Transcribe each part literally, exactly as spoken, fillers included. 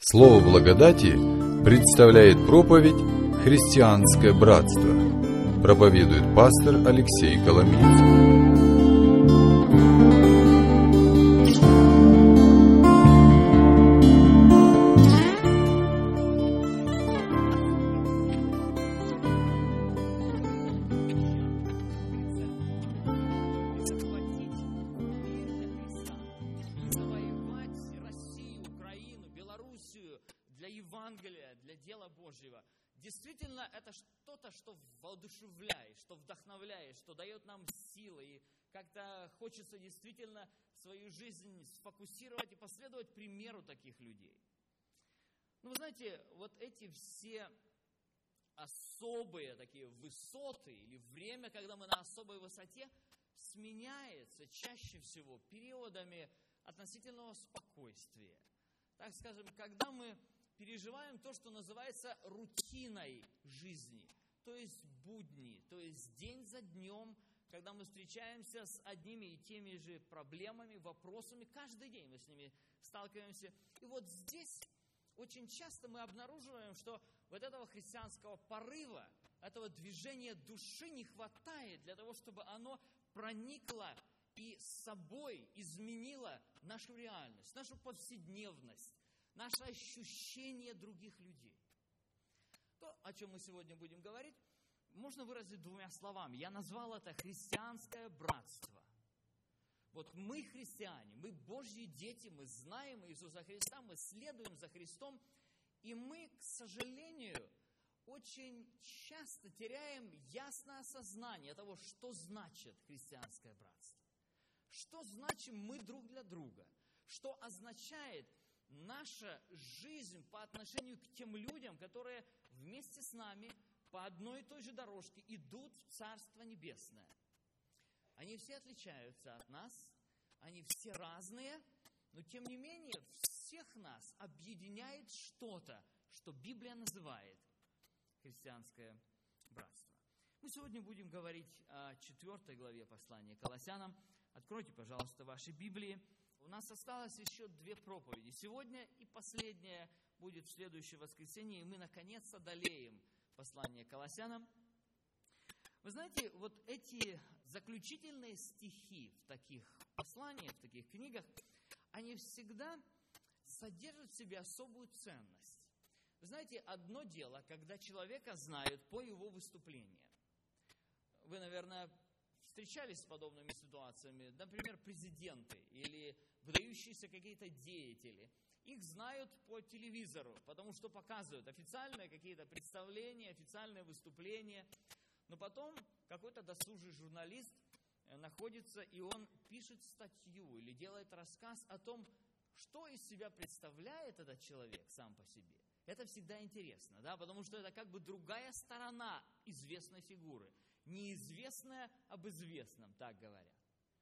Слово благодати представляет проповедь «Христианское братство». Проповедует пастор Алексей Коломиец. Действительно, это что-то, что воодушевляет, что вдохновляет, что дает нам силы. И как-то хочется действительно свою жизнь сфокусировать и последовать примеру таких людей. Ну, вы знаете, вот эти все особые такие высоты или время, когда мы на особой высоте, сменяется чаще всего периодами относительного спокойствия. Так скажем, когда мы переживаем то, что называется рутиной жизни, то есть будни, то есть день за днем, когда мы встречаемся с одними и теми же проблемами, вопросами, каждый день мы с ними сталкиваемся. И вот здесь очень часто мы обнаруживаем, что вот этого христианского порыва, этого движения души не хватает для того, чтобы оно проникло и с собой изменило нашу реальность, нашу повседневность, наше ощущение других людей. То, о чем мы сегодня будем говорить, можно выразить двумя словами. Я назвал это христианское братство. Вот мы христиане, мы Божьи дети, мы знаем Иисуса Христа, мы следуем за Христом, и мы, к сожалению, очень часто теряем ясное осознание того, что значит христианское братство. Что значим мы друг для друга? Что означает наша жизнь по отношению к тем людям, которые вместе с нами по одной и той же дорожке идут в Царство Небесное. Они все отличаются от нас, они все разные, но тем не менее всех нас объединяет что-то, что Библия называет христианское братство. Мы сегодня будем говорить о четвертой главе послания Колоссянам. Откройте, пожалуйста, ваши Библии. У нас осталось еще две проповеди. Сегодня и последняя будет в следующее воскресенье, и мы наконец одолеем послание Колоссянам. Вы знаете, вот эти заключительные стихи в таких посланиях, в таких книгах, они всегда содержат в себе особую ценность. Вы знаете, одно дело, когда человека знают по его выступлениям. Вы, наверное, встречались с подобными ситуациями, например, президенты или выдающиеся какие-то деятели. Их знают по телевизору, потому что показывают официальные какие-то представления, официальные выступления. Но потом какой-то досужий журналист находится, и он пишет статью или делает рассказ о том, что из себя представляет этот человек сам по себе. Это всегда интересно, да, потому что это как бы другая сторона известной фигуры. Неизвестное об известном, так говорят.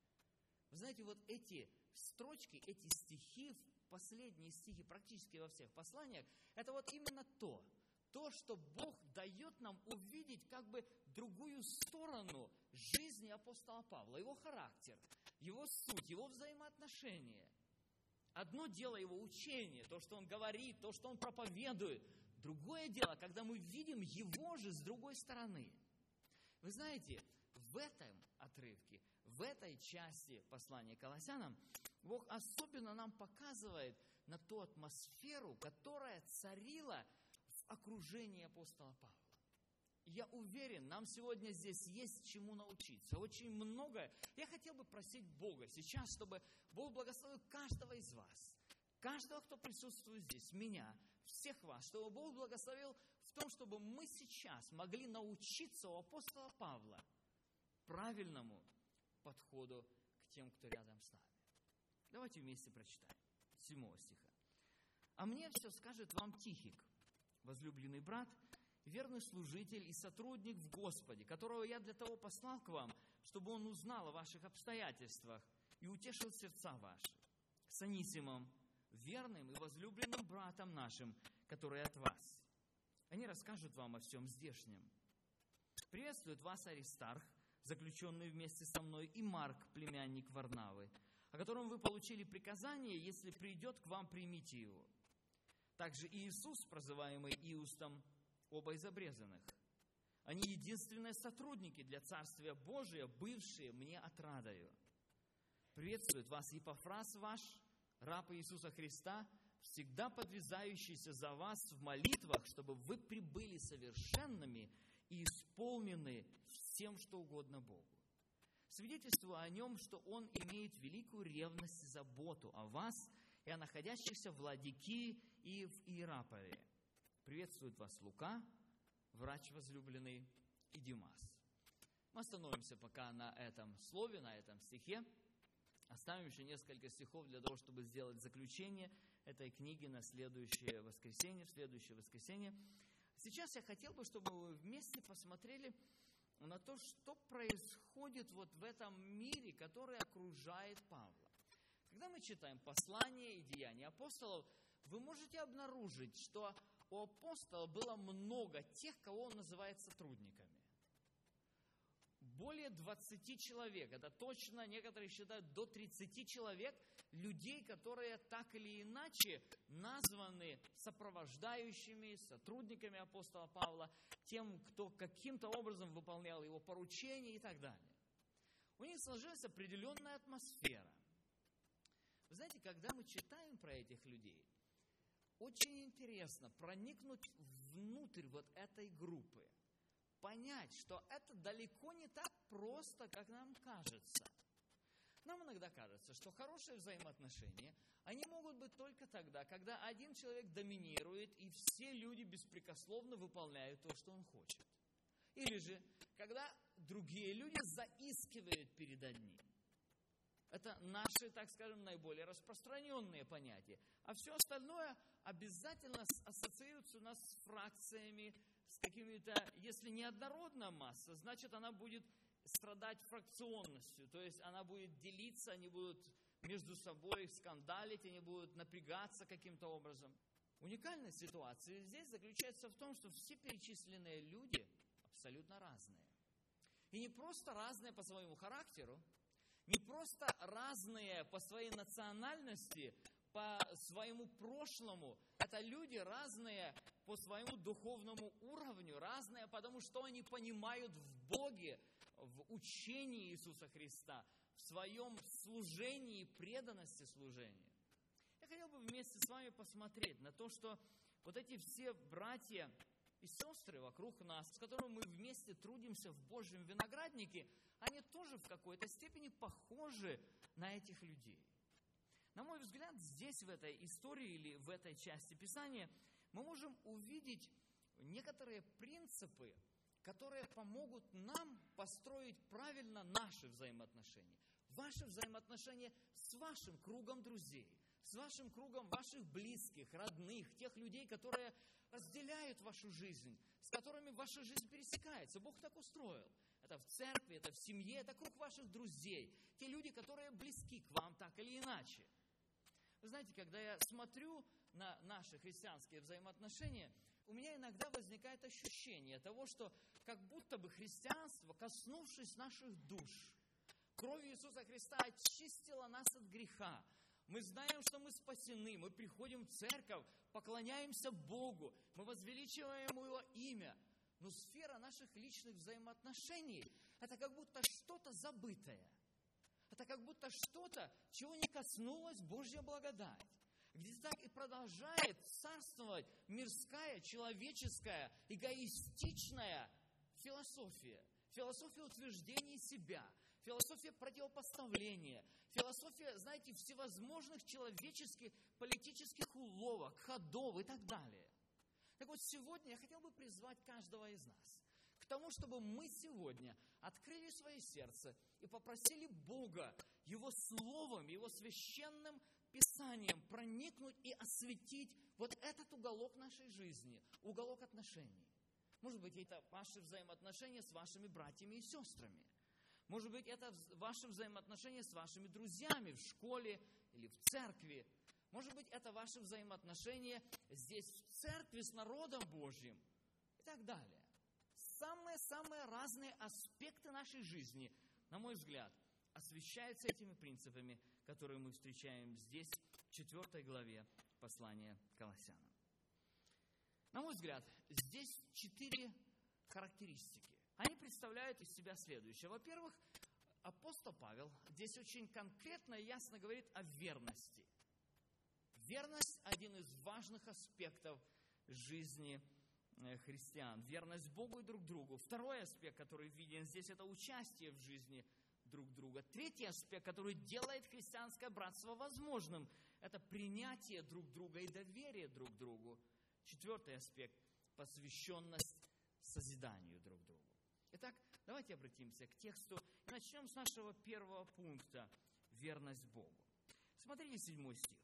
Вы знаете, вот эти строчки, эти стихи, последние стихи практически во всех посланиях, это вот именно то, то, что Бог дает нам увидеть как бы другую сторону жизни апостола Павла, его характер, его суть, его взаимоотношения. Одно дело его учение, то, что он говорит, то, что он проповедует. Другое дело, когда мы видим его же с другой стороны. Вы знаете, в этом отрывке, в этой части послания Колоссянам, Бог особенно нам показывает на ту атмосферу, которая царила в окружении апостола Павла. Я уверен, нам сегодня здесь есть чему научиться. Очень многое. Я хотел бы просить Бога сейчас, чтобы Бог благословил каждого из вас, каждого, кто присутствует здесь, меня, всех вас, чтобы Бог благословил в том, чтобы мы сейчас могли научиться у апостола Павла правильному подходу к тем, кто рядом с нами. Давайте вместе прочитаем. Седьмого стиха. «А мне все скажет вам Тихик, возлюбленный брат, верный служитель и сотрудник в Господе, которого я для того послал к вам, чтобы он узнал о ваших обстоятельствах и утешил сердца ваши. С Анисимом, верным и возлюбленным братом нашим, который от вас. Они расскажут вам о всем здешнем. Приветствует вас Аристарх, заключенный вместе со мной, и Марк, племянник Варнавы, о котором вы получили приказание, если придет к вам, примите его. также и Иисус, прозываемый Иустом, оба из обрезанных. Они единственные сотрудники для Царствия Божия, бывшие мне отрадою. Приветствует вас Епафрас ваш, раб Иисуса Христа, всегда подвязающийся за вас в молитвах, чтобы вы прибыли совершенными и исполнены всем, что угодно Богу. Свидетельствую о нем, что он имеет великую ревность и заботу о вас и о находящихся в Ладикии и в Иераполе. Приветствует вас Лука, врач возлюбленный, и Димас. Мы остановимся пока на этом слове, на этом стихе. Оставим еще несколько стихов для того, чтобы сделать заключение этой книги на следующее воскресенье, в следующее воскресенье. Сейчас я хотел бы, чтобы вы вместе посмотрели на то, что происходит вот в этом мире, который окружает Павла. Когда мы читаем послания и деяния апостолов, вы можете обнаружить, что у апостола было много тех, кого он называет сотрудниками. Более двадцати человек, это точно, некоторые считают до тридцати человек, людей, которые так или иначе названы сопровождающими, сотрудниками апостола Павла, тем, кто каким-то образом выполнял его поручения и так далее. У них сложилась определенная атмосфера. Вы знаете, когда мы читаем про этих людей, очень интересно проникнуть внутрь вот этой группы, понять, что это далеко не так просто, как нам кажется. Нам иногда кажется, что хорошие взаимоотношения, они могут быть только тогда, когда один человек доминирует, и все люди беспрекословно выполняют то, что он хочет. Или же, когда другие люди заискивают перед одним. Это наши, так скажем, наиболее распространенные понятия. А все остальное обязательно ассоциируется у нас с фракциями, с какими-то, если не однородная масса, значит, она будет страдать фракционностью. То есть она будет делиться, они будут между собой скандалить, они будут напрягаться каким-то образом. Уникальность ситуации здесь заключается в том, что все перечисленные люди абсолютно разные. И не просто разные по своему характеру, не просто разные по своей национальности, по своему прошлому. Это люди разные по своему духовному уровню, разные, потому что они понимают в Боге, в учении Иисуса Христа, в своем служении и преданности служению. Я хотел бы вместе с вами посмотреть на то, что вот эти все братья и сестры вокруг нас, с которыми мы вместе трудимся в Божьем винограднике, они тоже в какой-то степени похожи на этих людей. На мой взгляд, здесь, в этой истории или в этой части Писания, мы можем увидеть некоторые принципы, которые помогут нам построить правильно наши взаимоотношения. Ваши взаимоотношения с вашим кругом друзей, с вашим кругом ваших близких, родных, тех людей, которые разделяют вашу жизнь, с которыми ваша жизнь пересекается. Бог так устроил. Это в церкви, это в семье, это круг ваших друзей. Те люди, которые близки к вам так или иначе. Вы знаете, когда я смотрю на наши христианские взаимоотношения, у меня иногда возникает ощущение того, что как будто бы христианство, коснувшись наших душ, кровью Иисуса Христа очистило нас от греха. Мы знаем, что мы спасены, мы приходим в церковь, поклоняемся Богу, мы возвеличиваем Его имя. Но сфера наших личных взаимоотношений – это как будто что-то забытое. Это как будто что-то, чего не коснулась Божья благодать. Где так и продолжает царствовать мирская, человеческая, эгоистичная философия. Философия утверждения себя, философия противопоставления, философия, знаете, всевозможных человеческих политических уловок, ходов и так далее. Так вот, сегодня я хотел бы призвать каждого из нас к тому, чтобы мы сегодня открыли свое сердце и попросили Бога Его Словом, Его священным Писанием проникнуть и осветить вот этот уголок нашей жизни, уголок отношений. Может быть, это ваши взаимоотношения с вашими братьями и сестрами. Может быть, это ваши взаимоотношения с вашими друзьями в школе или в церкви. Может быть, это ваши взаимоотношения здесь в церкви с народом Божьим и так далее. Самые-самые разные аспекты нашей жизни, на мой взгляд, освещаются этими принципами, которые мы встречаем здесь, в четвертой главе послания к Колоссянам. На мой взгляд, здесь четыре характеристики. Они представляют из себя следующее. Во-первых, апостол Павел здесь очень конкретно и ясно говорит о верности. Верность – один из важных аспектов жизни христиан. Верность Богу и друг другу. Второй аспект, который виден здесь, это участие в жизни друг друга. Третий аспект, который делает христианское братство возможным, это принятие друг друга и доверие друг другу. Четвертый аспект – посвященность созиданию друг другу. Итак, давайте обратимся к тексту и начнем с нашего первого пункта – верность Богу. Смотрите седьмой стих.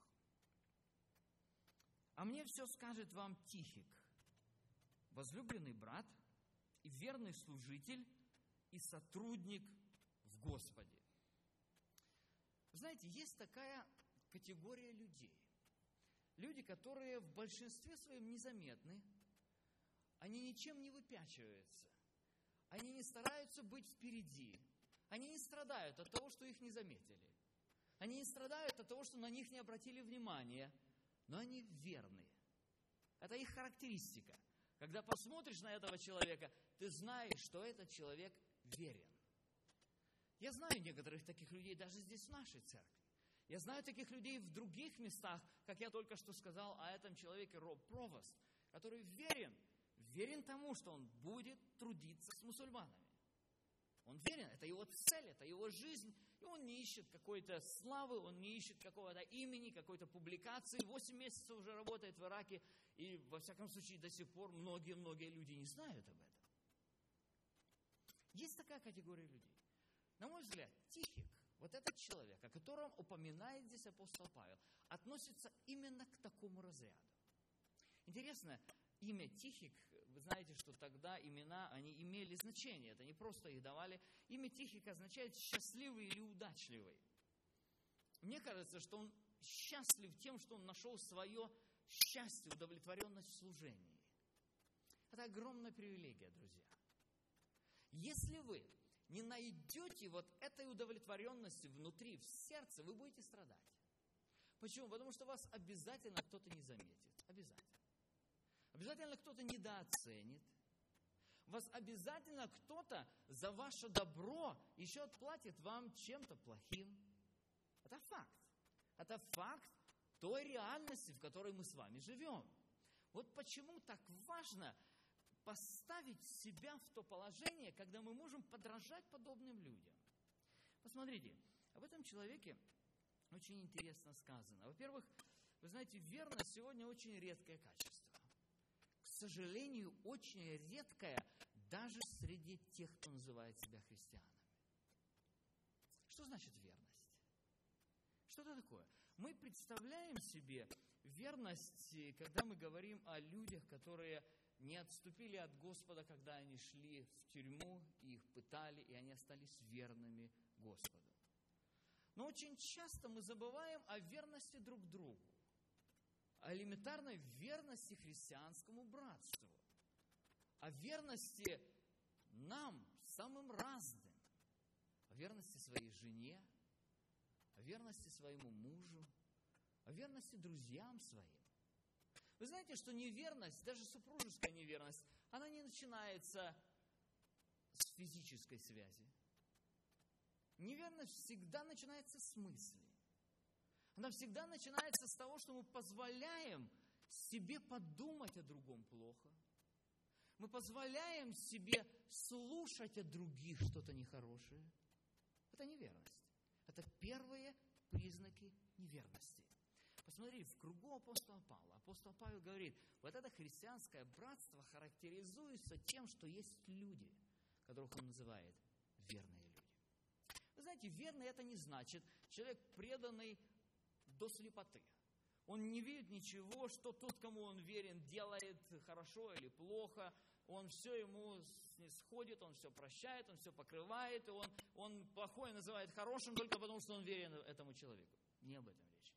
«А мне все скажет вам Тихик, возлюбленный брат и верный служитель и сотрудник в Господе». Знаете, есть такая категория людей. Люди, которые в большинстве своем незаметны, они ничем не выпячиваются, они не стараются быть впереди, они не страдают от того, что их не заметили, они не страдают от того, что на них не обратили внимания, но они верны. Это их характеристика. Когда посмотришь на этого человека, ты знаешь, что этот человек верен. Я знаю некоторых таких людей даже здесь, в нашей церкви. Я знаю таких людей в других местах, как я только что сказал о этом человеке Роб Провост, который верен, верен тому, что он будет трудиться с мусульманами. Он верен, это его цель, это его жизнь, и он не ищет какой-то славы, он не ищет какого-то имени, какой-то публикации. Восемь месяцев уже работает в Ираке, и, во всяком случае, до сих пор многие-многие люди не знают об этом. Есть такая категория людей. На мой взгляд, Тихик, вот этот человек, о котором упоминает здесь апостол Павел, относится именно к такому разряду. Интересно, имя Тихик, вы знаете, что тогда имена, они имели значение, это не просто их давали. Имя Тихик означает «счастливый» или «удачливый». Мне кажется, что он счастлив тем, что он нашел свое счастье, удовлетворенность в служении. Это огромная привилегия, друзья. Если вы не найдете вот этой удовлетворенности внутри, в сердце, вы будете страдать. Почему? Потому что вас обязательно кто-то не заметит. Обязательно. Обязательно кто-то недооценит. Вас обязательно кто-то за ваше добро еще отплатит вам чем-то плохим. Это факт. Это факт той реальности, в которой мы с вами живем. Вот почему так важно поставить себя в то положение, когда мы можем подражать подобным людям. Посмотрите, об этом человеке очень интересно сказано. Во-первых, вы знаете, верность сегодня очень редкое качество. К сожалению, очень редкое даже среди тех, кто называет себя христианами. Что значит верность? Что это такое? Мы представляем себе верность, когда мы говорим о людях, которые не отступили от Господа, когда они шли в тюрьму, и их пытали, и они остались верными Господу. Но очень часто мы забываем о верности друг другу, о элементарной верности христианскому братству, о верности нам, самым разным, о верности своей жене, о верности своему мужу, о верности друзьям своим. Вы знаете, что неверность, даже супружеская неверность, она не начинается с физической связи. Неверность всегда начинается с мысли. Она всегда начинается с того, что мы позволяем себе подумать о другом плохо. Мы позволяем себе слушать от других что-то нехорошее. Это неверность. Это первые признаки неверности. Посмотри, в кругу апостола Павла. Апостол Павел говорит, вот это христианское братство характеризуется тем, что есть люди, которых он называет верные люди. Вы знаете, верный это не значит человек преданный до слепоты. Он не видит ничего, что тот, кому он верен, делает хорошо или плохо. Он все ему снисходит, он все прощает, он все покрывает, и он, он плохое называет хорошим только потому, что он верен этому человеку. Не об этом речь.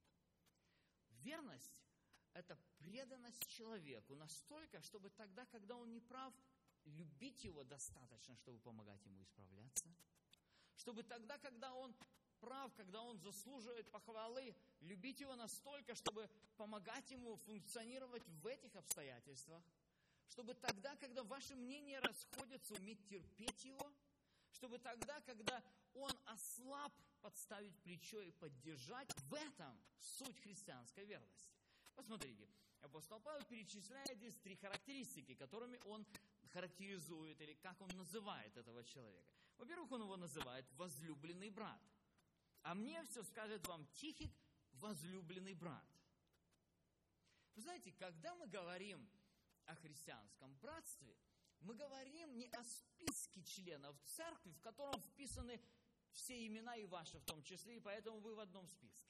Верность – это преданность человеку настолько, чтобы тогда, когда он не прав, любить его достаточно, чтобы помогать ему исправляться. Чтобы тогда, когда он прав, когда он заслуживает похвалы, любить Его настолько, чтобы помогать Ему функционировать в этих обстоятельствах, чтобы тогда, когда ваши мнения расходятся, уметь терпеть Его, чтобы тогда, когда Он ослаб, подставить плечо и поддержать. В этом суть христианской верности. Посмотрите, апостол Павел перечисляет здесь три характеристики, которыми он характеризует, или как он называет этого человека. Во-первых, он его называет возлюбленный брат. А мне все скажет вам Тихик, возлюбленный брат. Вы знаете, когда мы говорим о христианском братстве, мы говорим не о списке членов церкви, в котором вписаны все имена, и ваши в том числе, и поэтому вы в одном списке.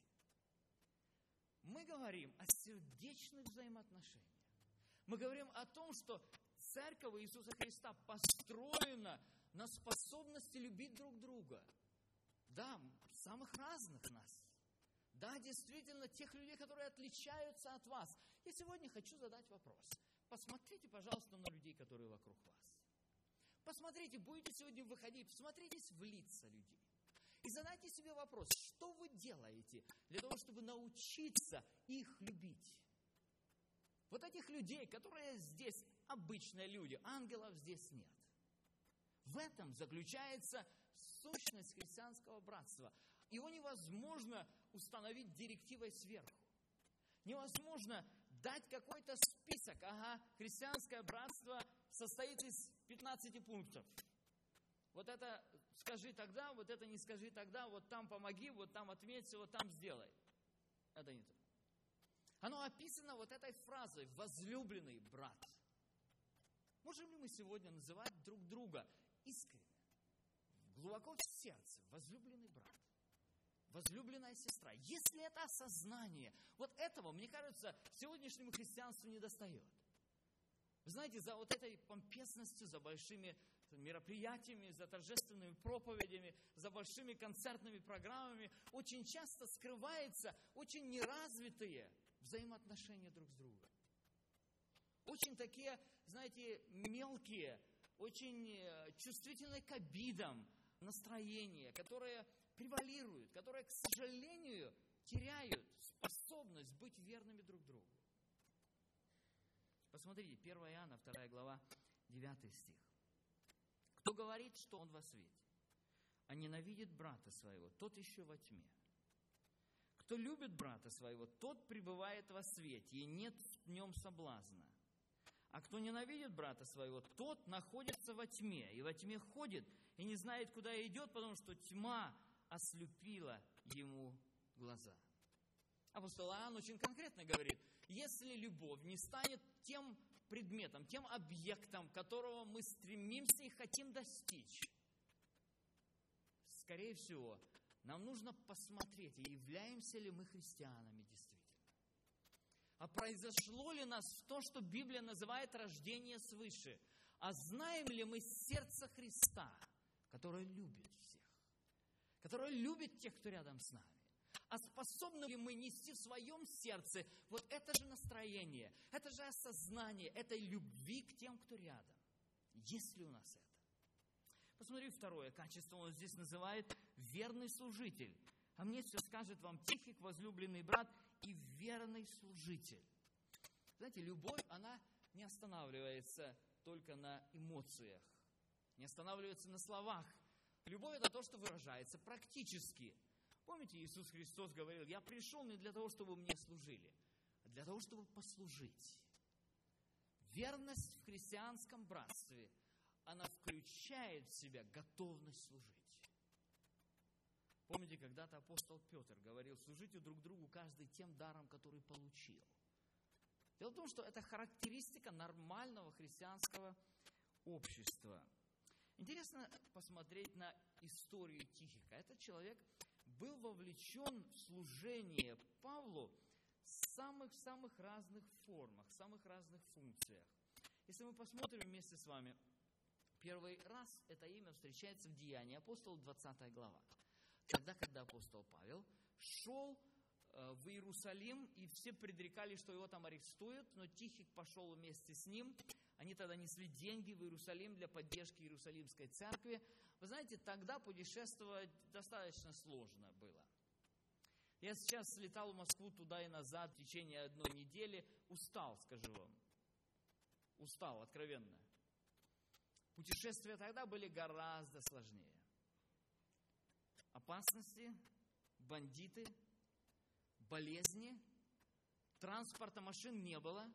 Мы говорим о сердечных взаимоотношениях. Мы говорим о том, что церковь Иисуса Христа построена на способности любить друг друга. Да, самых разных нас. Да, действительно, тех людей, которые отличаются от вас. Я сегодня хочу задать вопрос. Посмотрите, пожалуйста, на людей, которые вокруг вас. Посмотрите, будете сегодня выходить, посмотритесь в лица людей. И задайте себе вопрос, что вы делаете для того, чтобы научиться их любить? Вот этих людей, которые здесь обычные люди, ангелов здесь нет. В этом заключается сущность христианского братства. Его невозможно установить директивой сверху. Невозможно дать какой-то список. Ага, христианское братство состоит из пятнадцати пунктов. Вот это скажи тогда, вот это не скажи тогда, вот там помоги, вот там отметься, вот там сделай. Это не то. Оно описано вот этой фразой «возлюбленный брат». Можем ли мы сегодня называть друг друга искренне, глубоко в сердце, возлюбленный брат, возлюбленная сестра? Если это осознание, вот этого, мне кажется, сегодняшнему христианству недостает. Вы знаете, за вот этой помпезностью, за большими мероприятиями, за торжественными проповедями, за большими концертными программами очень часто скрываются очень неразвитые взаимоотношения друг с другом. Очень такие, знаете, мелкие, очень чувствительные к обидам настроения, которые превалируют, которые, к сожалению, теряют способность быть верными друг другу. Посмотрите, первое Иоанна, вторая глава, девятый стих. Кто говорит, что он во свете, а ненавидит брата своего, тот еще во тьме. Кто любит брата своего, тот пребывает во свете, и нет в нем соблазна. А кто ненавидит брата своего, тот находится во тьме, и во тьме ходит, и не знает, куда идет, потому что тьма ослепила ему глаза. Апостол Иоанн очень конкретно говорит, если любовь не станет тем предметом, тем объектом, которого мы стремимся и хотим достичь, скорее всего, нам нужно посмотреть, являемся ли мы христианами действительно. А произошло ли нас то, что Библия называет рождение свыше? А знаем ли мы сердце Христа, которое любит всех, которое любит тех, кто рядом с нами? А способны ли мы нести в своем сердце вот это же настроение, это же осознание этой любви к тем, кто рядом? Есть ли у нас это? Посмотри, второе качество он здесь называет верный служитель. А мне все скажет вам Тихик, возлюбленный брат и верный служитель. Знаете, любовь, она не останавливается только на эмоциях, не останавливается на словах. Любовь – это то, что выражается практически. Помните, Иисус Христос говорил, я пришел не для того, чтобы мне служили, а для того, чтобы послужить. Верность в христианском братстве, она включает в себя готовность служить. Помните, когда-то апостол Петр говорил, служите друг другу каждый тем даром, который получил. Дело в том, что это характеристика нормального христианского общества. Интересно посмотреть на историю Тихика. Этот человек был вовлечен в служение Павлу в самых-самых разных формах, в самых разных функциях. Если мы посмотрим вместе с вами, первый раз это имя встречается в Деянии апостолов, двадцатая глава. Тогда, когда апостол Павел шел в Иерусалим, и все предрекали, что его там арестуют, но Тихик пошел вместе с ним. Они тогда несли деньги в Иерусалим для поддержки Иерусалимской церкви. Вы знаете, тогда путешествовать достаточно сложно было. Я сейчас летал в Москву туда и назад в течение одной недели. Устал, скажу вам. Устал, откровенно. Путешествия тогда были гораздо сложнее. Опасности, бандиты, болезни, транспорта, машин не было.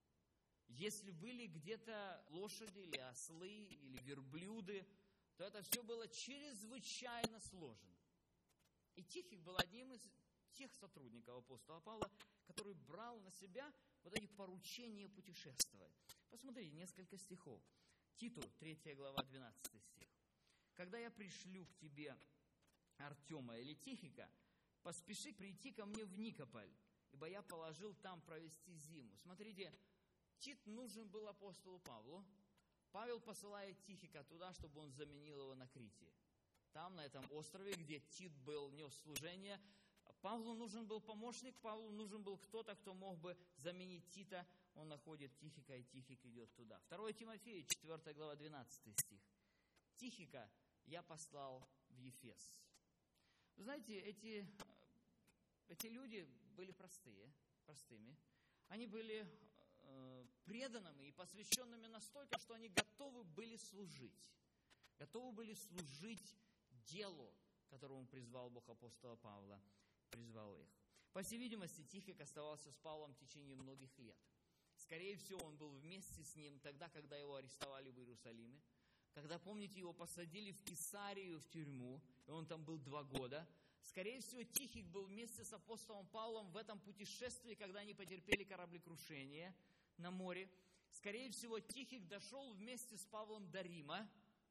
Если были где-то лошади или ослы или верблюды, то это все было чрезвычайно сложно. И Тихик был одним из тех сотрудников апостола Павла, который брал на себя вот эти поручения путешествовать. Посмотрите, несколько стихов. Титу, третья глава, двенадцатый стих. «Когда я пришлю к тебе Артема или Тихика, поспеши прийти ко мне в Никополь, ибо я положил там провести зиму». Смотрите, Тит нужен был апостолу Павлу. Павел посылает Тихика туда, чтобы он заменил его на Крите. Там, на этом острове, где Тит был, нес служение, Павлу нужен был помощник, Павлу нужен был кто-то, кто мог бы заменить Тита. Он находит Тихика, и Тихик идет туда. второе Тимофею, четвёртая глава, двенадцатый стих. «Тихика я послал в Ефес». Вы знаете, эти, эти люди были простые, простыми. Они были э, преданными и посвященными настолько, что они готовы были служить. Готовы были служить делу, которому призвал Бог апостола Павла, призвал их. По всей видимости, Тихик оставался с Павлом в течение многих лет. Скорее всего, он был вместе с ним тогда, когда его арестовали в Иерусалиме. Когда, помните, его посадили в Кесарию, в тюрьму, и он там был два года. Скорее всего, Тихик был вместе с апостолом Павлом в этом путешествии, когда они потерпели кораблекрушение на море. Скорее всего, Тихик дошел вместе с Павлом до Рима.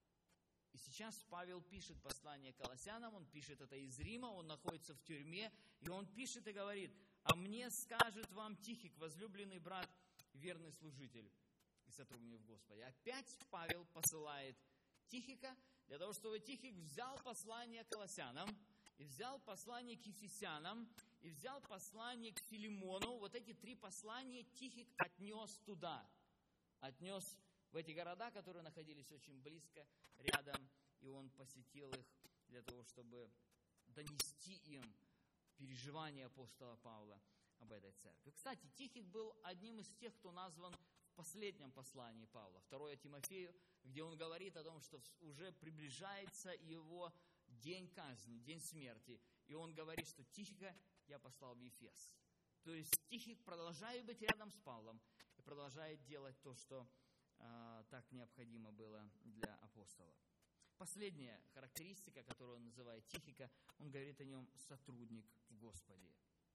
И сейчас Павел пишет послание Колоссянам, он пишет это из Рима, он находится в тюрьме, и он пишет и говорит: «А мне скажет вам Тихик, возлюбленный брат, верный служитель и сотрудник в Господе». Опять Павел посылает Тихика для того, чтобы Тихик взял послание к Колоссянам, и взял послание к Ефесянам, и взял послание к Филимону. Вот эти три послания Тихик отнес туда, отнес в эти города, которые находились очень близко, рядом, и он посетил их для того, чтобы донести им переживания апостола Павла об этой церкви. Кстати, Тихик был одним из тех, кто назван в последнем послании Павла, второе Тимофею, где он говорит о том, что уже приближается его день казни, день смерти. И он говорит, что Тихика я послал в Ефес. То есть Тихик продолжает быть рядом с Павлом и продолжает делать то, что э, так необходимо было для апостола. Последняя характеристика, которую он называет Тихика, он говорит о нем сотрудник в Господе.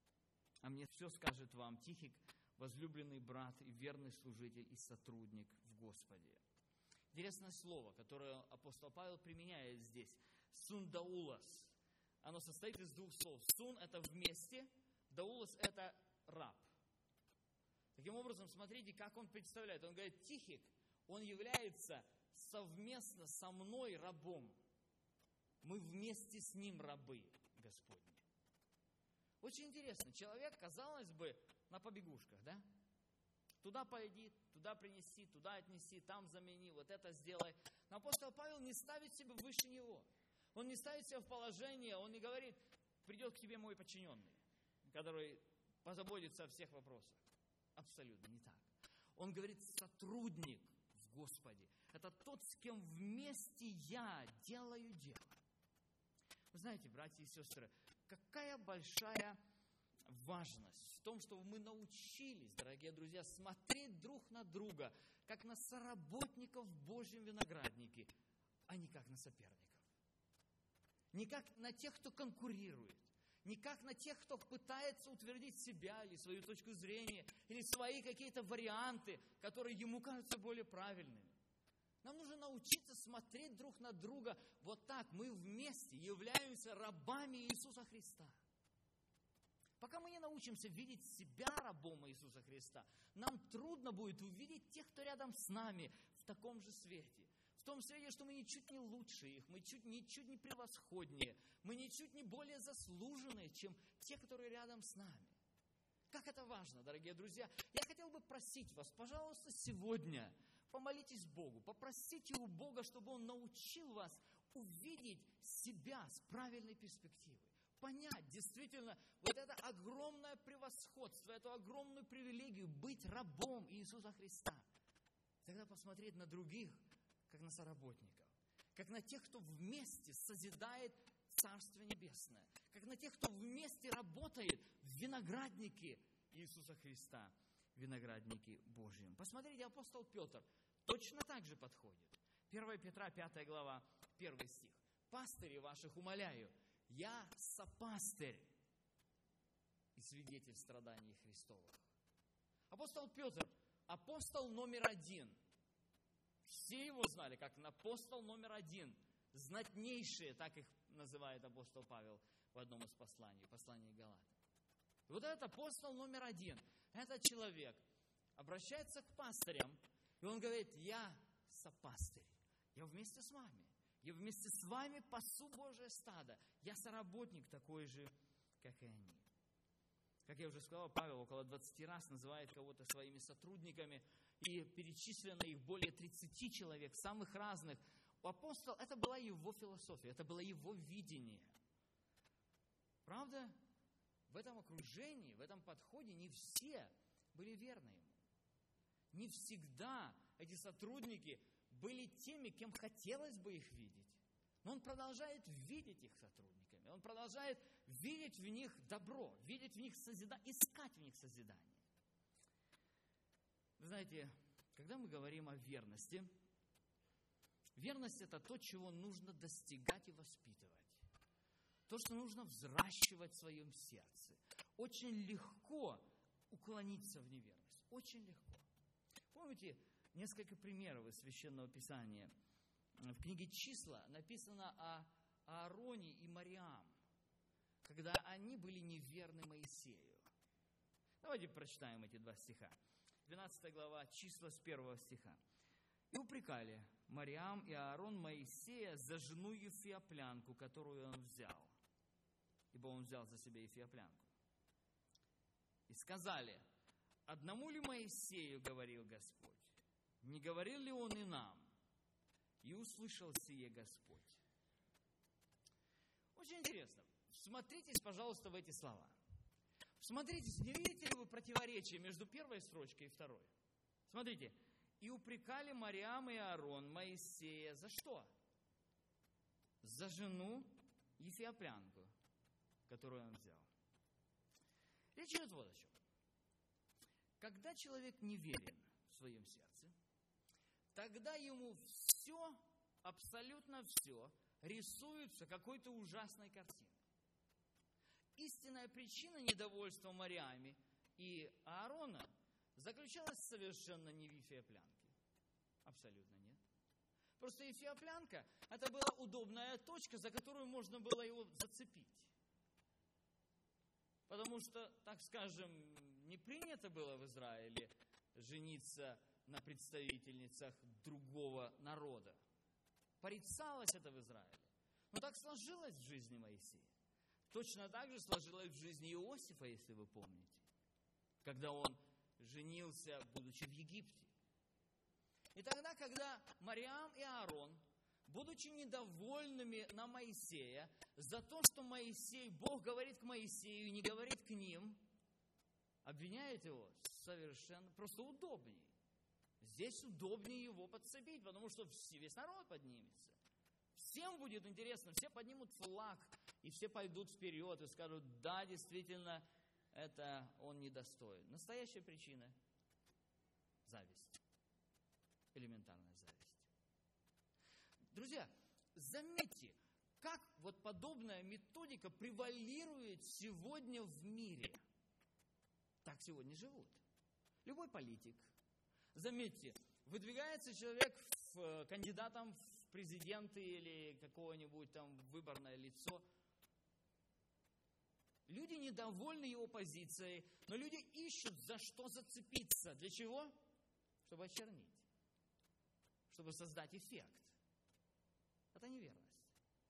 «А мне все скажет вам Тихик, возлюбленный брат и верный служитель и сотрудник в Господе». Интересное слово, которое апостол Павел применяет здесь. Сундаулос. Оно состоит из двух слов. Сун – это вместе, даулос – это раб. Таким образом, смотрите, как он представляет. Он говорит, Тихик, он является совместно со мной рабом. Мы вместе с ним рабы Господни. Очень интересно. Человек, казалось бы, на побегушках, да? Туда пойди, туда принеси, туда отнеси, там замени, вот это сделай. Но апостол Павел не ставит себя выше него. Он не ставит себя в положение, он не говорит, придет к тебе мой подчиненный, который позаботится о всех вопросах. Абсолютно не так. Он говорит, сотрудник в Господе. Это тот, с кем вместе я делаю дело. Вы знаете, братья и сестры, какая большая важность в том, чтобы мы научились, дорогие друзья, смотреть друг на друга, как на соработников в Божьем винограднике, а не как на соперников. Не как на тех, кто конкурирует, не как на тех, кто пытается утвердить себя или свою точку зрения, или свои какие-то варианты, которые ему кажутся более правильными. Нам нужно научиться смотреть друг на друга вот так. Мы вместе являемся рабами Иисуса Христа. Пока мы не научимся видеть себя рабом Иисуса Христа, нам трудно будет увидеть тех, кто рядом с нами, в таком же свете. В том свете, что мы ничуть не лучше их, мы чуть, ничуть не превосходнее, мы ничуть не более заслуженные, чем те, которые рядом с нами. Как это важно, дорогие друзья. Я хотел бы просить вас, пожалуйста, сегодня помолитесь Богу, попросите у Бога, чтобы Он научил вас увидеть себя с правильной перспективой. понять действительно вот это огромное превосходство, эту огромную привилегию быть рабом Иисуса Христа. Тогда посмотреть на других, как на соработников, как на тех, кто вместе созидает Царство Небесное, как на тех, кто вместе работает в винограднике Иисуса Христа, винограднике Божьем. Посмотрите, апостол Петр точно так же подходит. первое Петра, пятая глава, первый стих. «Пастыри ваших умоляю, я сопастырь и свидетель страданий Христовых». Апостол Петр, апостол номер один. Все его знали как апостол номер один. Знатнейшие, так их называет апостол Павел в одном из посланий, послании Галатам. И вот этот апостол номер один, этот человек обращается к пастырям, и он говорит: я сопастырь, я вместе с вами, я вместе с вами пасу Божие стадо, я соработник такой же, как и они. Как я уже сказал, Павел около двадцати раз называет кого-то своими сотрудниками, и перечислено их более тридцати человек, самых разных. У апостола это была его философия, это было его видение. Правда, в этом окружении, в этом подходе не все были верны ему. Не всегда эти сотрудники были теми, кем хотелось бы их видеть. Но он продолжает видеть их сотрудниками. Он продолжает видеть в них добро, видеть в них созидание, искать в них созидание. Вы знаете, когда мы говорим о верности, верность – это то, чего нужно достигать и воспитывать. То, что нужно взращивать в своем сердце. Очень легко уклониться в неверность. Очень легко. Помните несколько примеров из Священного Писания? В книге «Числа» написано о Аароне и Мариам, когда они были неверны Моисею. Давайте прочитаем эти два стиха. двенадцатая глава, «Числа» с первого стиха. «И упрекали Мариам и Аарон Моисея за жену Ефиоплянку, которую он взял, ибо он взял за себя Ефиоплянку. И сказали: одному ли Моисею говорил Господь? Не говорил ли он и нам? И услышал сие Господь». Очень интересно. Всмотритесь, пожалуйста, в эти слова. Всмотритесь, не видите ли вы противоречия между первой строчкой и второй? Смотрите. «И упрекали Мариам и Аарон Моисея за что? За жену Ефиоплянку, которую он взял». Речь идет вот о чем. Когда человек не верен в своем сердце, тогда ему все, абсолютно все, рисуется какой-то ужасной картиной. Истинная причина недовольства Мариами и Аарона заключалась совершенно не в Ефиоплянке. Абсолютно нет. Просто Ефиоплянка – это была удобная точка, за которую можно было его зацепить. Потому что, так скажем, не принято было в Израиле жениться на представительницах другого народа. Порицалось это в Израиле. Но так сложилось в жизни Моисея. Точно так же сложилось в жизни Иосифа, если вы помните, когда он женился, будучи в Египте. И тогда, когда Мариам и Аарон, будучи недовольными на Моисея за то, что Моисей, Бог говорит к Моисею и не говорит к ним, обвиняют его совершенно просто удобнее. Здесь удобнее его подцепить, потому что весь народ поднимется. Всем будет интересно, все поднимут флаг, и все пойдут вперед и скажут: да, действительно, это он недостоин. Настоящая причина – зависть. Элементарная зависть. Друзья, заметьте, как вот подобная методика превалирует сегодня в мире. Так сегодня живут. Любой политик. Заметьте, выдвигается человек в, кандидатом в президенты или какое-нибудь там выборное лицо. Люди недовольны его позицией, но люди ищут, за что зацепиться. Для чего? Чтобы очернить. Чтобы создать эффект. Это неверность.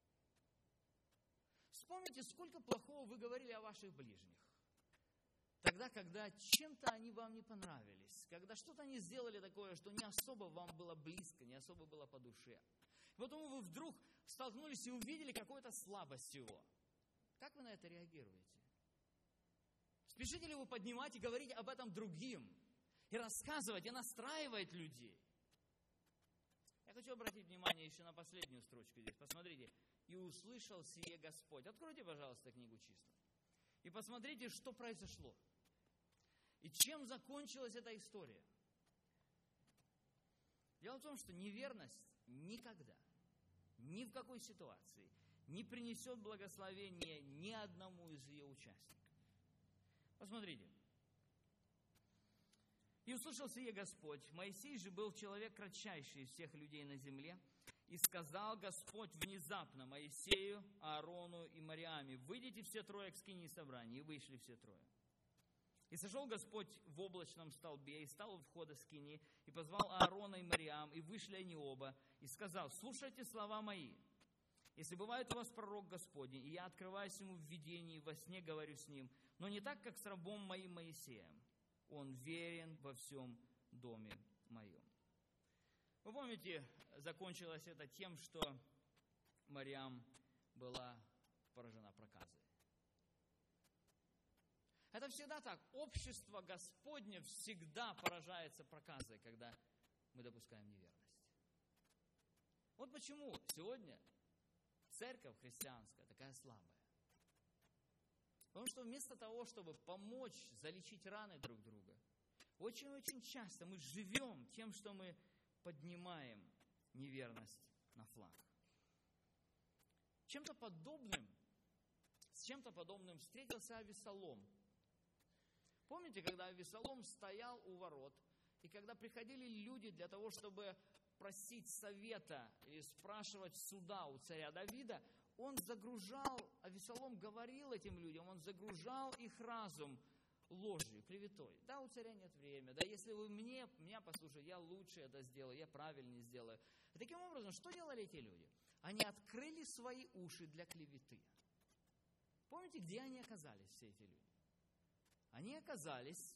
Вспомните, сколько плохого вы говорили о ваших ближних. Тогда, когда чем-то они вам не понравились, когда что-то они сделали такое, что не особо вам было близко, не особо было по душе. Потом вы вдруг столкнулись и увидели какую-то слабость его. Как вы на это реагируете? Спешите ли вы поднимать и говорить об этом другим? И рассказывать, и настраивать людей? Я хочу обратить внимание еще на последнюю строчку здесь. Посмотрите. «И услышал сие Господь». Откройте, пожалуйста, книгу чисел. И посмотрите, что произошло. И чем закончилась эта история. Дело в том, что неверность никогда, ни в какой ситуации не принесет благословения ни одному из ее участников. Посмотрите. «И услышал сие Господь. Моисей же был человек кратчайший из всех людей на земле. И сказал Господь внезапно Моисею, Аарону и Мариаме: выйдите все трое к скинии собрания. И вышли все трое. И сошел Господь в облачном столбе, и стал у входа скинии, и позвал Аарона и Мариам, и вышли они оба, и сказал: слушайте слова мои. Если бывает у вас пророк Господень, и я открываюсь ему в видении, во сне говорю с ним, но не так, как с рабом моим Моисеем. Он верен во всем доме моем». Вы помните, закончилось это тем, что Мариам была поражена проказой. Это всегда так. Общество Господне всегда поражается проказой, когда мы допускаем неверность. Вот почему сегодня церковь христианская такая слабая. Потому что вместо того, чтобы помочь залечить раны друг друга, очень-очень часто мы живем тем, что мы поднимаем неверность на флаг. Чем-то подобным, с чем-то подобным встретился Авессалом. Помните, когда Авессалом стоял у ворот, и когда приходили люди для того, чтобы просить совета или спрашивать суда у царя Давида, он загружал, Авессалом говорил этим людям, он загружал их разум ложью, клеветой. Да, у царя нет времени, да, если вы мне, меня послушаете, я лучше это сделаю, я правильнее сделаю. И таким образом, что делали эти люди? Они открыли свои уши для клеветы. Помните, где они оказались, все эти люди? Они оказались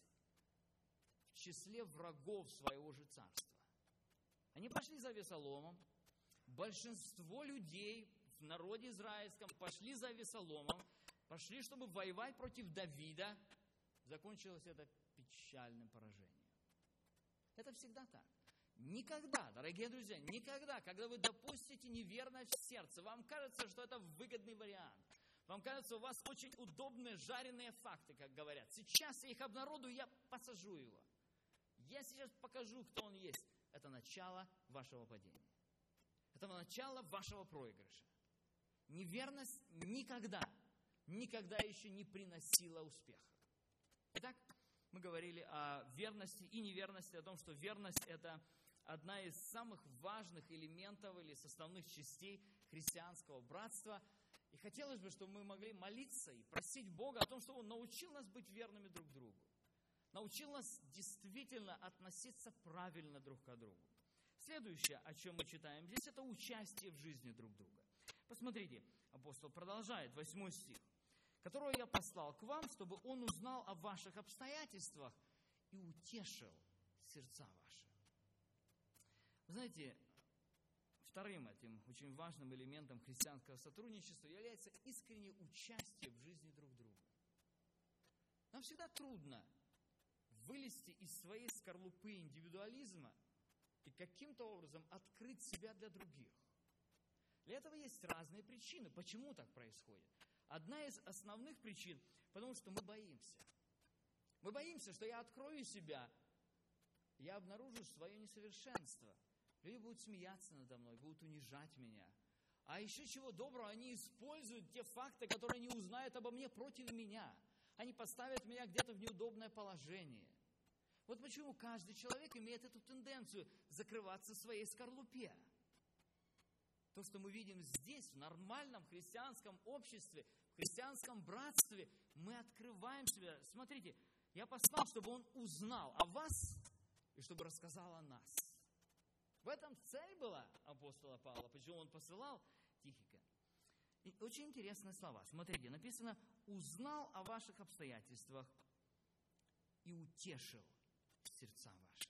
в числе врагов своего же царства. Они пошли за Авессаломом. Большинство людей в народе израильском пошли за Авессаломом, пошли, чтобы воевать против Давида. Закончилось это печальным поражением. Это всегда так. Никогда, дорогие друзья, никогда, когда вы допустите неверность в сердце, вам кажется, что это выгодный вариант. Вам кажется, у вас очень удобные жареные факты, как говорят. Сейчас я их обнародую, я посажу его. Я сейчас покажу, кто он есть. Это начало вашего падения. Это начало вашего проигрыша. Неверность никогда, никогда еще не приносила успеха. Итак, мы говорили о верности и неверности, о том, что верность – это одна из самых важных элементов или составных частей христианского братства. И хотелось бы, чтобы мы могли молиться и просить Бога о том, чтобы Он научил нас быть верными друг другу. Научил нас действительно относиться правильно друг к другу. Следующее, о чем мы читаем здесь, это участие в жизни друг друга. Посмотрите, апостол продолжает, восьмой стих. «Которого я послал к вам, чтобы он узнал о ваших обстоятельствах и утешил сердца ваши». Вы знаете, вторым этим очень важным элементом христианского сотрудничества является искреннее участие в жизни друг друга. Нам всегда трудно вылезти из своей скорлупы индивидуализма и каким-то образом открыть себя для других. Для этого есть разные причины, почему так происходит. Одна из основных причин, потому что мы боимся. Мы боимся, что я открою себя, я обнаружу свое несовершенство. Люди будут смеяться надо мной, будут унижать меня. А еще чего доброго, они используют те факты, которые они узнают обо мне против меня. Они поставят меня где-то в неудобное положение. Вот почему каждый человек имеет эту тенденцию закрываться в своей скорлупе. То, что мы видим здесь, в нормальном христианском обществе, в христианском братстве, мы открываем себя. Смотрите, я послал, чтобы он узнал о вас и чтобы рассказал о нас. В этом цель была апостола Павла, почему он посылал Тихика. И очень интересные слова. Смотрите, написано: «Узнал о ваших обстоятельствах и утешил сердца ваши».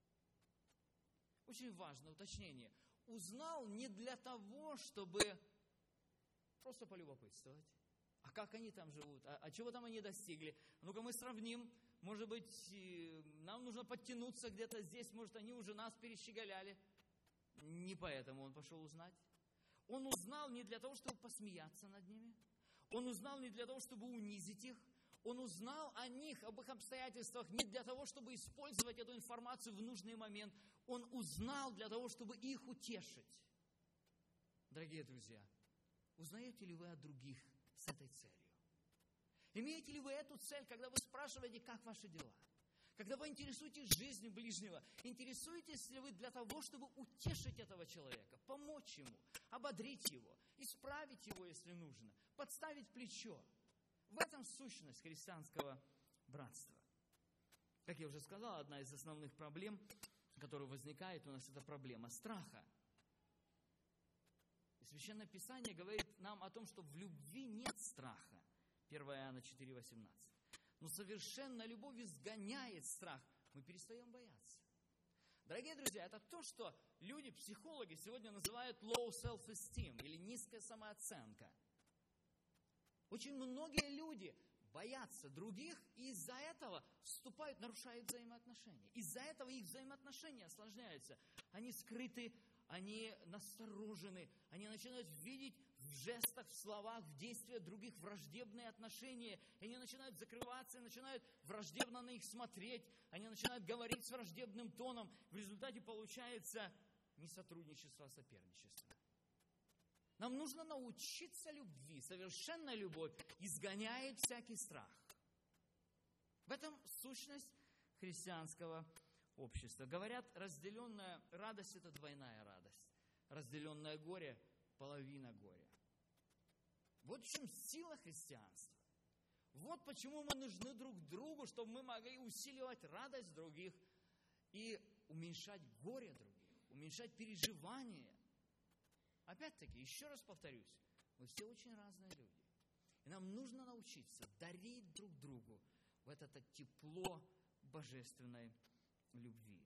Очень важное уточнение. Узнал не для того, чтобы просто полюбопытствовать, А как они там живут? А, а чего там они достигли? Ну-ка мы сравним. Может быть, нам нужно подтянуться где-то здесь. Может, они уже нас перещеголяли. Не поэтому он пошел узнать. Он узнал не для того, чтобы посмеяться над ними. Он узнал не для того, чтобы унизить их. Он узнал о них, об их обстоятельствах не для того, чтобы использовать эту информацию в нужный момент. Он узнал для того, чтобы их утешить. Дорогие друзья, узнаете ли вы о других с этой целью? Имеете ли вы эту цель, когда вы спрашиваете, как ваши дела? Когда вы интересуетесь жизнью ближнего, интересуетесь ли вы для того, чтобы утешить этого человека, помочь ему, ободрить его, исправить его, если нужно, подставить плечо? В этом сущность христианского братства. Как я уже сказал, одна из основных проблем, которая возникает у нас, это проблема страха. И Священное Писание говорит нам о том, что в любви нет страха. первое Иоанна четыре восемнадцать. Но совершенная любовь изгоняет страх. Мы перестаем бояться. Дорогие друзья, это то, что люди, психологи сегодня называют low self-esteem или низкая самооценка. Очень многие люди боятся других и из-за этого вступают, нарушают взаимоотношения. Из-за этого их взаимоотношения осложняются. Они скрыты, они насторожены, они начинают видеть в жестах, в словах, в действиях других враждебные отношения. И они начинают закрываться, и начинают враждебно на них смотреть. Они начинают говорить с враждебным тоном. В результате получается не сотрудничество, а соперничество. Нам нужно научиться любви. Совершенная любовь изгоняет всякий страх. В этом сущность христианского общества. Говорят, разделенная радость – это двойная радость. Разделенное горе – половина горя. Вот в чем сила христианства. Вот почему мы нужны друг другу, чтобы мы могли усиливать радость других и уменьшать горе других, уменьшать переживания. Опять-таки, еще раз повторюсь, мы все очень разные люди. И нам нужно научиться дарить друг другу вот это тепло божественной любви.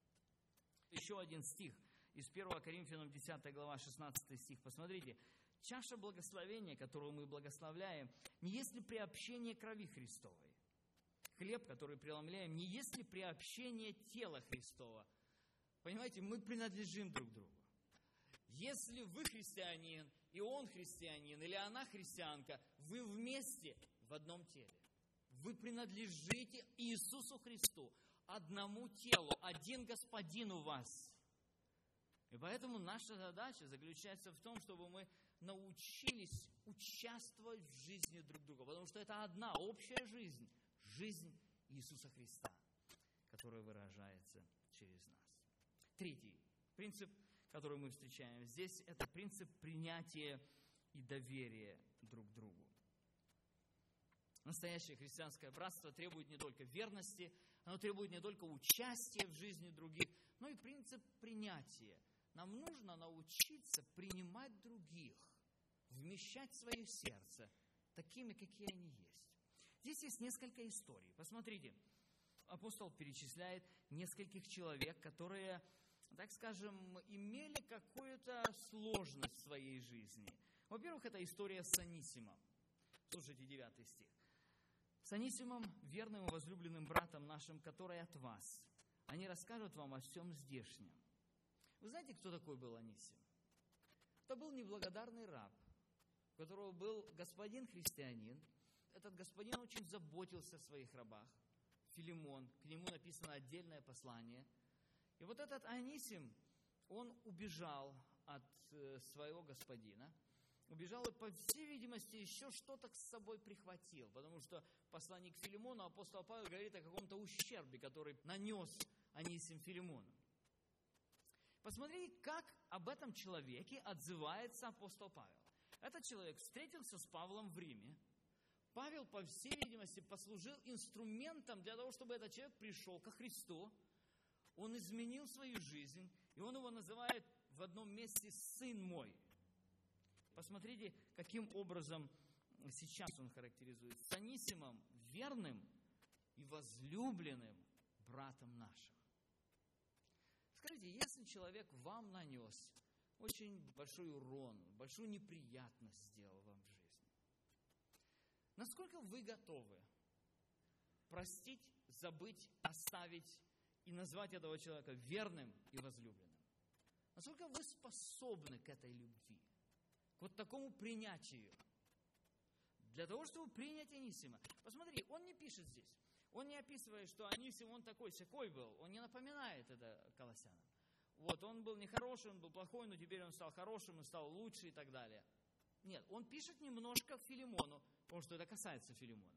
Еще один стих из первого Коринфянам десятая глава, шестнадцатый стих. Посмотрите. Чаша благословения, которую мы благословляем, не есть ли приобщение крови Христовой? Хлеб, который преломляем, не есть ли приобщение тела Христова? Понимаете, мы принадлежим друг другу. Если вы христианин, и он христианин, или она христианка, вы вместе в одном теле. Вы принадлежите Иисусу Христу, одному телу, один Господин у вас. И поэтому наша задача заключается в том, чтобы мы научились участвовать в жизни друг друга. Потому что это одна общая жизнь, жизнь Иисуса Христа, которая выражается через нас. Третий принцип, который мы встречаем здесь, это принцип принятия и доверия друг другу. Настоящее христианское братство требует не только верности, оно требует не только участия в жизни других, но и принцип принятия. Нам нужно научиться принимать других, вмещать в свое сердце такими, какие они есть. Здесь есть несколько историй. Посмотрите, апостол перечисляет нескольких человек, которые, так скажем, имели какую-то сложность в своей жизни. Во-первых, это история с Онисимом. Слушайте, девятый стих. С Онисимом, верным и возлюбленным братом нашим, который от вас. Они расскажут вам о всем здешнем. Вы знаете, кто такой был Онисим? Это был неблагодарный раб, у которого был господин христианин. Этот господин очень заботился о своих рабах. Филимон, к нему написано отдельное послание. И вот этот Онисим, он убежал от своего господина. Убежал и, по всей видимости, еще что-то с собой прихватил. Потому что в послании к Филимону апостол Павел говорит о каком-то ущербе, который нанес Онисим Филимону. Посмотрите, как об этом человеке отзывается апостол Павел. Этот человек встретился с Павлом в Риме. Павел, по всей видимости, послужил инструментом для того, чтобы этот человек пришел ко Христу. Он изменил свою жизнь, и он его называет в одном месте «сын мой». Посмотрите, каким образом сейчас он характеризует. С Онисимом, верным и возлюбленным братом нашим. Скажите, если человек вам нанес очень большой урон, большую неприятность сделал вам в жизни, Насколько вы готовы простить, забыть, оставить и назвать этого человека верным и возлюбленным? Насколько вы способны к этой любви, к вот такому принятию? Для того, чтобы принять Анисима. Посмотри, он не пишет здесь. Он не описывает, что Анисим, он такой-сякой был. Он не напоминает это колоссянам. Вот, он был нехороший, он был плохой, но теперь он стал хорошим, он стал лучше и так далее. Нет, он пишет немножко Филимону, потому что это касается Филимона.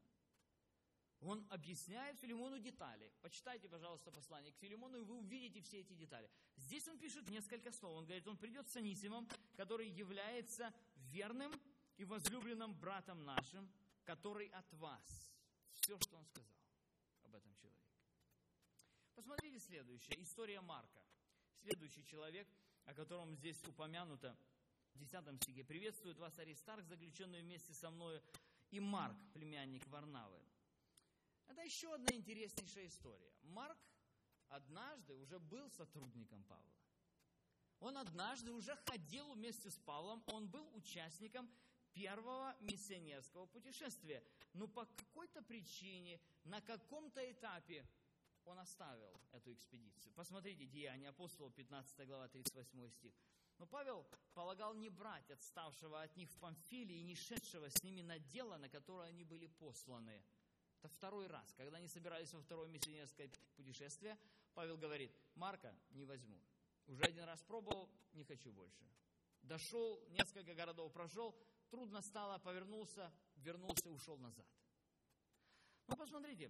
Он объясняет Филимону детали. Почитайте, пожалуйста, послание к Филимону, и вы увидите все эти детали. Здесь он пишет несколько слов. Он говорит, он придет с Анисимом, который является верным и возлюбленным братом нашим, который от вас. Все, что он сказал об этом человеке. Посмотрите следующее. История Марка. Следующий человек, о котором здесь упомянуто в десятом стихе. «Приветствует вас Аристарх, заключенный вместе со мною, и Марк, племянник Варнавы». Это еще одна интереснейшая история. Марк однажды уже был сотрудником Павла. Он однажды уже ходил вместе с Павлом, он был участником первого миссионерского путешествия. Но по какой-то причине, на каком-то этапе он оставил эту экспедицию. Посмотрите, Деяния апостолов, пятнадцатая глава, тридцать восьмой стих. Но Павел полагал не брать отставшего от них в Памфилии и не шедшего с ними на дело, на которое они были посланы. Это второй раз. Когда они собирались во второе миссионерское путешествие, Павел говорит, Марка не возьму. Уже один раз пробовал, не хочу больше. Дошел, несколько городов прошел, трудно стало, повернулся, вернулся, ушел назад. Ну, посмотрите,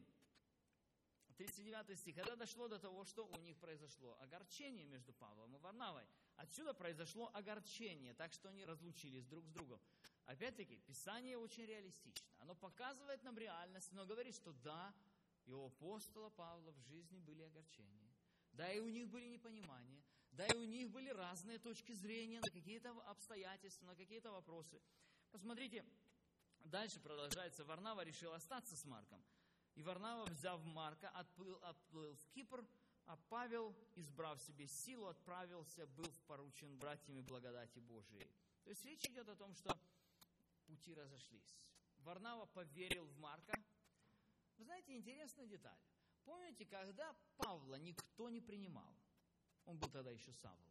тридцать девятый стих. Когда дошло до того, что у них произошло огорчение между Павлом и Варнавой. Отсюда произошло огорчение, так что они разлучились друг с другом. Опять-таки, Писание очень реалистично. Оно показывает нам реальность, но говорит, что да, и у апостола Павла в жизни были огорчения. Да, и у них были непонимания. Да, и у них были разные точки зрения на какие-то обстоятельства, на какие-то вопросы. Посмотрите, дальше продолжается. Варнава решил остаться с Марком. И Варнава, взяв Марка, отплыл, отплыл в Кипр, а Павел, избрав себе силу, отправился, был поручен братьями благодати Божией. То есть речь идет о том, что пути разошлись. Варнава поверил в Марка. Вы знаете, интересная деталь. Помните, когда Павла никто не принимал? Он был тогда еще Савл.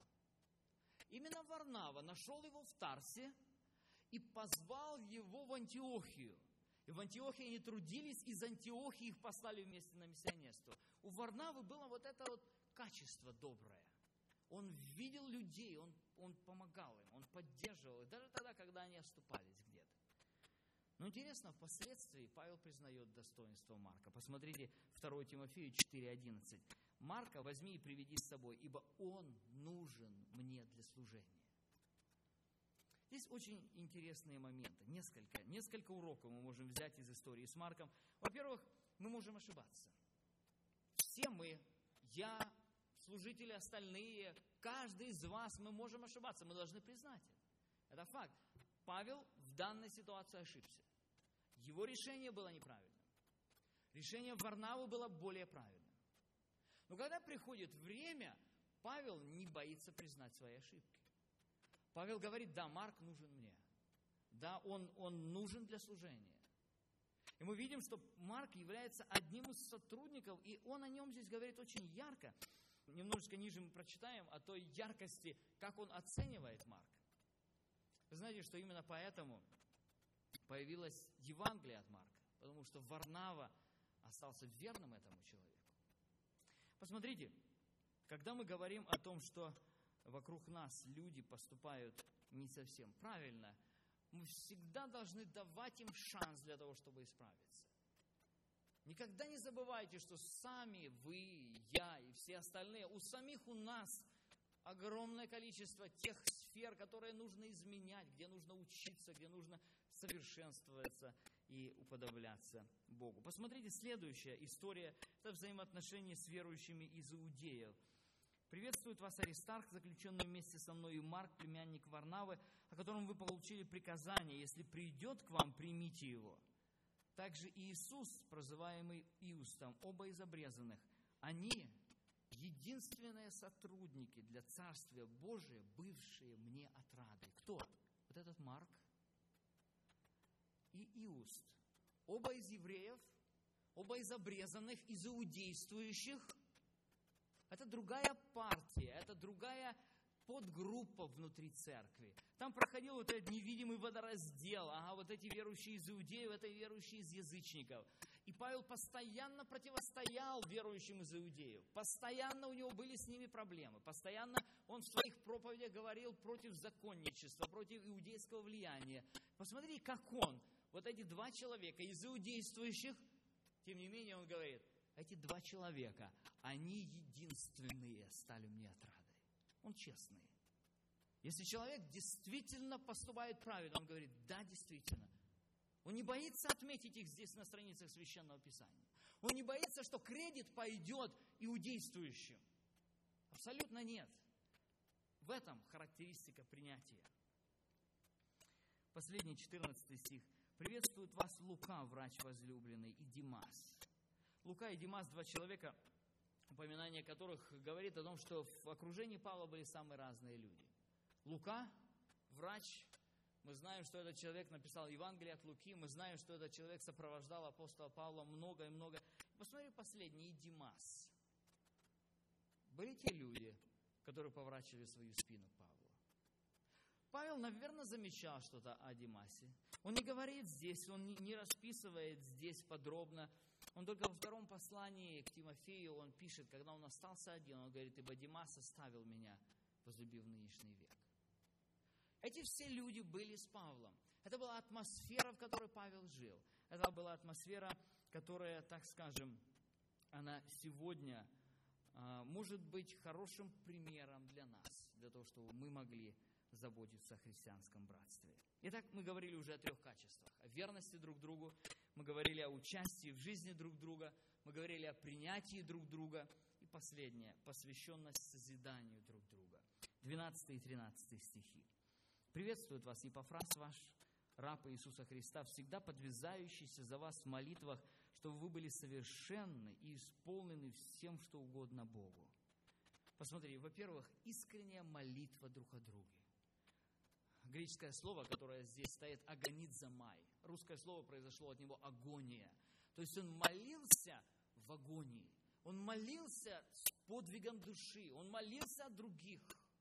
Именно Варнава нашел его в Тарсе и позвал его в Антиохию. И в Антиохии они трудились, из Антиохии их послали вместе на миссионерство. У Варнавы было вот это вот качество доброе. Он видел людей, он, он помогал им, он поддерживал их, даже тогда, когда они оступались где-то. Но интересно, впоследствии Павел признает достоинство Марка. Посмотрите, второе Тимофею четыре одиннадцать. «Марка возьми и приведи с собой, ибо он нужен мне для служения». Здесь очень интересные моменты, несколько, несколько уроков мы можем взять из истории с Марком. Во-первых, мы можем ошибаться. Все мы, я, служители остальные, каждый из вас, мы можем ошибаться, мы должны признать это. Это факт. Павел в данной ситуации ошибся. Его решение было неправильным. Решение Варнавы было более правильным. Но когда приходит время, Павел не боится признать свои ошибки. Павел говорит, да, Марк нужен мне. Да, он, он нужен для служения. И мы видим, что Марк является одним из сотрудников, и он о нем здесь говорит очень ярко. Немножечко ниже мы прочитаем о той яркости, как он оценивает Марка. Вы знаете, что именно поэтому появилось Евангелие от Марка, потому что Варнава остался верным этому человеку. Посмотрите, когда мы говорим о том, что вокруг нас люди поступают не совсем правильно, мы всегда должны давать им шанс для того, чтобы исправиться. Никогда не забывайте, что сами вы, я и все остальные, у самих у нас огромное количество тех сфер, которые нужно изменять, где нужно учиться, где нужно совершенствоваться и уподобляться Богу. Посмотрите, следующая история – это взаимоотношения с верующими из Иудеев. «Приветствует вас Аристарх, заключенный вместе со мной, и Марк, племянник Варнавы, о котором вы получили приказание. Если придет к вам, примите его. Также и Иисус, прозываемый Иустом, оба из обрезанных. Они единственные сотрудники для Царствия Божия, бывшие мне отрадой». Кто? Вот этот Марк и Иуст. оба из евреев, оба из обрезанных, из иудействующих. Это другая партия, это другая подгруппа внутри церкви. Там проходил вот этот невидимый водораздел. Ага, вот эти верующие из иудеев, это верующие из язычников. И Павел постоянно противостоял верующим из иудеев. Постоянно у него были с ними проблемы. Постоянно он в своих проповедях говорил против законничества, против иудейского влияния. Посмотри, как он, вот эти два человека из иудействующих, тем не менее он говорит, эти два человека, они единственные стали мне отрадой. Он честный. Если человек действительно поступает правильно, он говорит, да, действительно. Он не боится отметить их здесь на страницах Священного Писания. Он не боится, что кредит пойдет иудействующим. Абсолютно нет. В этом характеристика принятия. Последний четырнадцатый стих. «Приветствует вас Лука, врач возлюбленный, и Димас». Лука и Димас, два человека, упоминание которых говорит о том, что в окружении Павла были самые разные люди. Лука, врач, мы знаем, что этот человек написал Евангелие от Луки, мы знаем, что этот человек сопровождал апостола Павла много и много. Посмотри последний, и Димас. Были те люди, которые поворачивали свою спину к Павлу. Павел, наверное, замечал что-то о Димасе. Он не говорит здесь, он не расписывает здесь подробно. Он только во втором послании к Тимофею, он пишет, когда он остался один, он говорит, ибо Димас оставил меня, возлюбив нынешний век. Эти все люди были с Павлом. Это была атмосфера, в которой Павел жил. Это была атмосфера, которая, так скажем, она сегодня а, может быть хорошим примером для нас, для того, чтобы мы могли заботиться о христианском братстве. Итак, мы говорили уже о трех качествах. О верности друг другу, мы говорили о участии в жизни друг друга, мы говорили о принятии друг друга. И последнее, посвященность созиданию друг друга. двенадцатый и тринадцатый стихи. «Приветствует вас Епафрас ваш, раб Иисуса Христа, всегда подвязающийся за вас в молитвах, чтобы вы были совершенны и исполнены всем, что угодно Богу». Посмотри, во-первых, искренняя молитва друг о друге. Греческое слово, которое здесь стоит, агонизомай. Русское слово произошло от него агония. То есть он молился в агонии. Он молился с подвигом души. Он молился о других.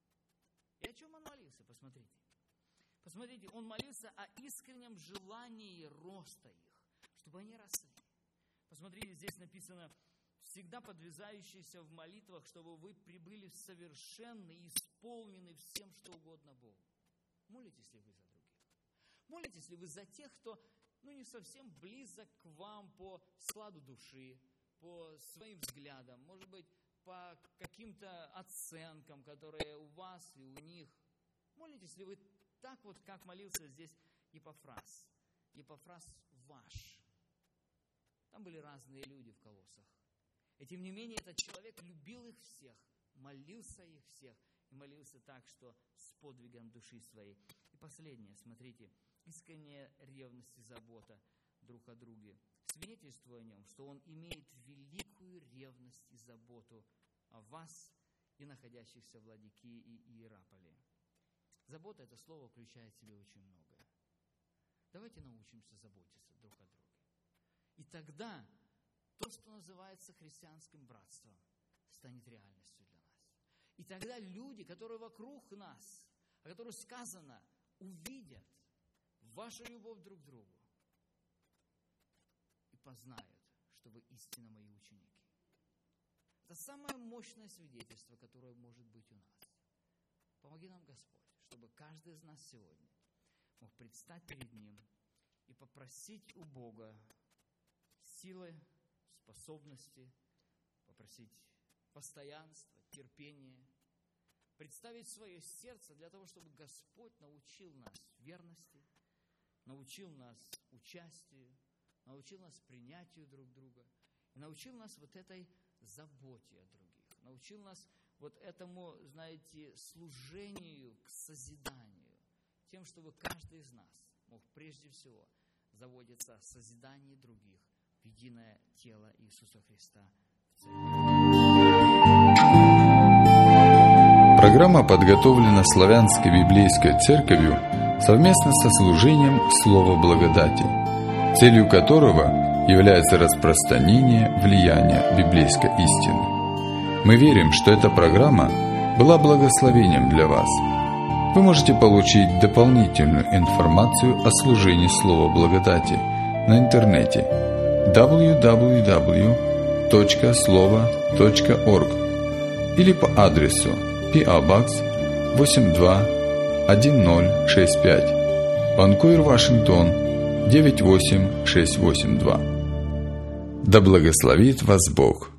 И о чем он молился? Посмотрите. Посмотрите, он молился о искреннем желании роста их, чтобы они росли. Посмотрите, здесь написано, всегда подвязающийся в молитвах, чтобы вы прибыли совершенны и исполнены всем, что угодно Богу. Молитесь ли вы за других? Молитесь ли вы за тех, кто ну, не совсем близок к вам по складу души, по своим взглядам, может быть, по каким-то оценкам, которые у вас и у них? Молитесь ли вы так вот, как молился здесь Епафрас? Епафрас ваш. Там были разные люди в Колоссах. И тем не менее, этот человек любил их всех, молился их всех. И молился так, что с подвигом души своей. И последнее, смотрите, искренняя ревность и забота друг о друге. Свидетельствуя о нем, что он имеет великую ревность и заботу о вас и находящихся в Ладикии и Иераполе. Забота, это слово включает в себя очень многое. Давайте научимся заботиться друг о друге. И тогда то, что называется христианским братством, станет реальностью для нас. И тогда люди, которые вокруг нас, о которых сказано, увидят вашу любовь друг к другу и познают, что вы истинно мои ученики. Это самое мощное свидетельство, которое может быть у нас. Помоги нам, Господь, чтобы каждый из нас сегодня мог предстать перед Ним и попросить у Бога силы, способности, попросить постоянство, терпение, представить свое сердце для того, чтобы Господь научил нас верности, научил нас участию, научил нас принятию друг друга, и научил нас вот этой заботе о других, научил нас вот этому, знаете, служению к созиданию, тем, чтобы каждый из нас мог прежде всего заботиться о созидании других в единое тело Иисуса Христа в церкви. Программа подготовлена Славянской библейской церковью совместно со служением Слова благодати. целью которого является распространение влияния библейской истины. Мы верим, что эта программа была благословением для вас. Вы можете получить дополнительную информацию о служении Слова Благодати на интернете дабл ю дабл ю дабл ю точка слово точка орг или по адресу пи о Box восемь два один ноль шесть пять, Ванкувер, Вашингтон девять восемь шесть восемь два. Да благословит вас Бог!